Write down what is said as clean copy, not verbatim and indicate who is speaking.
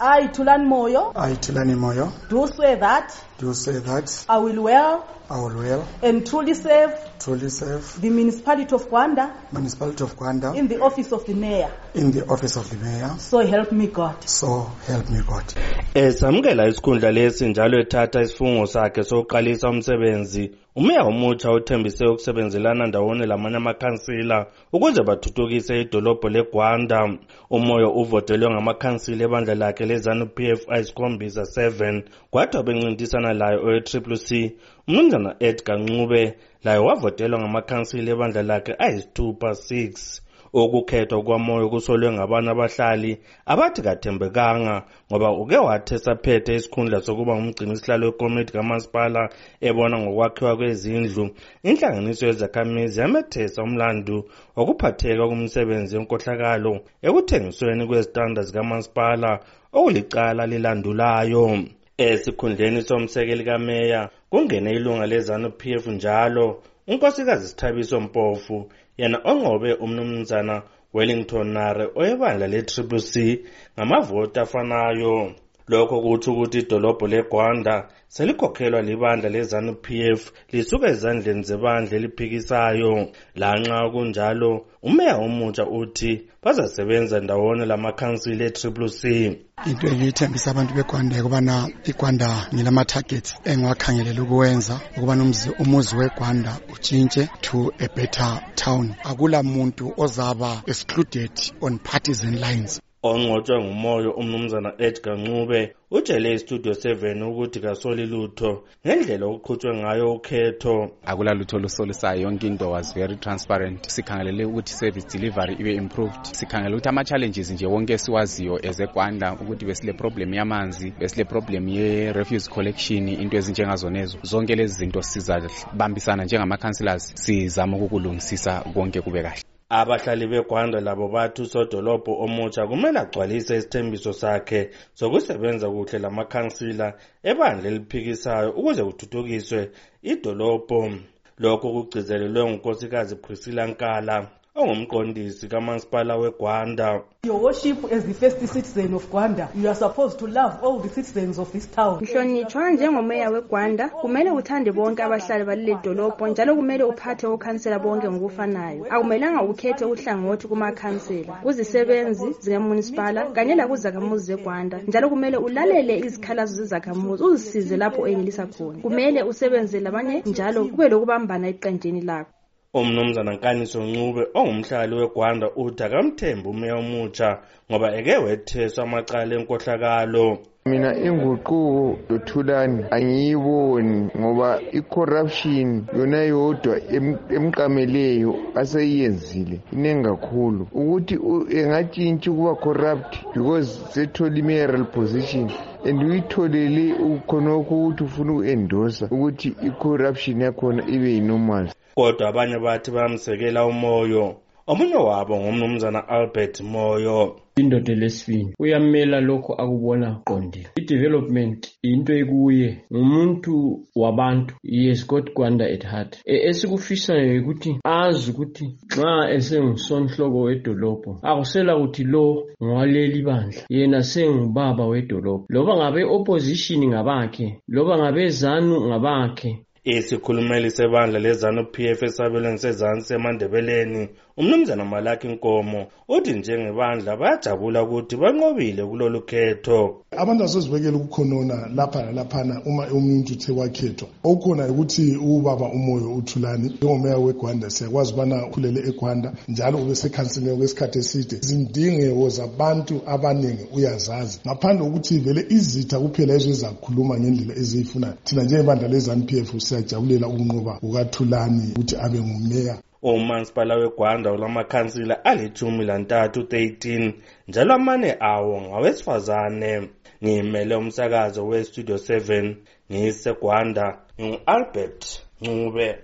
Speaker 1: I, Thulani Moyo,
Speaker 2: do swear that
Speaker 1: I will well and truly serve the municipality of Gwanda in the office of the mayor. So help me God.
Speaker 3: Esamukela isikhundla lesi njalo ethatha isifungo sakhe sokuqalisa umsebenzi, umeya omutsha uthembise ukusebenzelana ndawonye lamanye amakhansila ukuze bathuthukise idolobho leGwanda. Umoyo uvotelwe ngamakhansila ebandla lakhe leZANU-PF ayisikhombisa 7, kwathi bencintisana layo owe-CCC uMnumzana Edgar Ncube laye wavotelwa ngamakhansila ebandla lakhe ayisithupha 6. Ukukhethwa kwaMoyo kusolwe ngabanye abahlali abathi kathembekanga ngoba uke wathi esaphethe isikhundla sokuba ngumgcini sihlalo wekomiti kamasipala ebona ngokwakhiwa kwezindlu, inhlanganiso yezakhamizi yamethesa umlandu okuphatheka kumsebenzi yenkohlakalo ekuthengisweni kwezitanda zikamasipala okulicala lilandulayo. Esikhundleni somsekeli kameya kungene ilunga leZANU-PF njalo unkosikazi Sithabiso Mpofu, yena onqobe uMnumzana Wellington Nare oyebandla le-CCC ngamavoti afanayo. Lokho kuthi ukuthi idolobho leGwanda selikhokhelwa libandla leZANU-PF lisuka ezandleni zebandla eliphikisayo. Lanxa kunjalo umeya omutsha uthi bazasebenza ndawonye lamakhansila e-CCC.
Speaker 2: Into engiyithembisa abantu beGwanda ukubana iGwanda ngilama targets engiwakhangelela ukuwenza ukubana umuzi weGwanda utshintshe to a better town. Akula muntu ozaba excluded on partisan lines.
Speaker 3: Onqotshwe ngumoyo uMnumzana Edgar Ncube utshele iStudio 7 ukuthi kasoli lutho ngendlela okuqhutshwe ngayo ukhetho.
Speaker 4: Akula lutho lusolisayo, yonke into was very transparent. Sikhangelele ukuthi service delivery ibe improved. Sikhangelele ukuthi ama challenges nje wonke siwaziyo ezeGwanda ukuthi besile problem yamanzi, besile problem ye refuse collection, into ezinjengazonezo. Zonke lezi zinto sizabambisana njengama councillors sizama ukukulungisisa konke kube kahle.
Speaker 3: Abahlali beGwanda labo bathi usodolopho omutsha kumele agcwalise isithembiso sakhe sokusebenza kuhle lamakhansila ebandla eliphikisayo ukuze kuthuthukiswe idolopho. Lokho kugcizelelwe ngunkosikazi Priscilla Nkala ongumqondisi kamasipala weGwanda.
Speaker 1: Your worship as the first citizen of Gwanda, you are supposed to love all the citizens of this town.
Speaker 5: Mhlonitshwa njengomeya weGwanda, kumele uthande bonke abahlali baleli dolopho njalo kumele uphathe okhansela bonke ngokufanayo. Akumelanga ukhethe uhlangothi kumakhansela, kuzisebenzi zikamunisipala kanye lakuzakhamuzi zeGwanda. Njalo kumele ulalele izikhalazo zezakhamuzi uzisize lapho enelisa khona. Kumele usebenze labanye njalo kube lokubambana eqenjini lakho.
Speaker 3: Umnumzana Nkaniso Ncube ongumhlali weGwanda uthi akamthembi umeya omutsha ngoba eke wetheswa amacala enkohlakalo.
Speaker 6: Mina inguquko yoThulani angiyiboni ngoba icorruption yona yodwa emqameleyo aseyenzile inengi kakhulu ukuthi engatshintshi kuba corrupt because sethola mayoral position and uyitholele ukhonokho ukuthi ufuna ukuendosa ukuthi icorruption yakhona ibe normal.
Speaker 3: Kodwa abanye bathi bayamsekela umoyo. Omunye wabo ngumnumzana Albert Moyo.
Speaker 7: Indoda lesifini uyamela lokho akubona qondile. I-development into ekuye ngumuntu wabantu. He has got Gwanda at heart. Esikufisayo ukuthi azi ukuthi nxa esengusonhloko wedolopho akusela ukuthi lo ngwaleli bandla yena sengubaba wedolopho. Loba ngabe opposition ngabakhe, loba ngabe ZANU ngabakhe.
Speaker 3: Isikhulumeli sebandla leZANU-PF esabelweni sezansi eMandebeleni uMnumzana Malaki Nkomo uthi njengebandla bayajabula ukuthi banqobile kulolu khetho.
Speaker 8: Abantu asozibekela ukukhonona lapha nalaphana uma umuntu uthe wakhethwa. Okukhona ukuthi ubaba uMoyo uThulani njengomeya weGwanda siyakwazi bana ukhulele eGwanda njalo ube sekhansileni kwesikhathi eside. Izindingo zabantu abaningi uyazazi. Ngaphandle ukuthi vele izitha kuphela ezizakhuluma ngendlela ezifuna. Thina njengebandla leZANU-PF siyajabulela ukunqoba kukaThulani ukuthi abe ngumeya.
Speaker 3: Umasipala weGwanda ulamakhansila ali13 13 njalo amane awo ngawesifazane. Ngimele umsakazo weStudio 7 ngiseGwanda ngingu-Albert Ncube.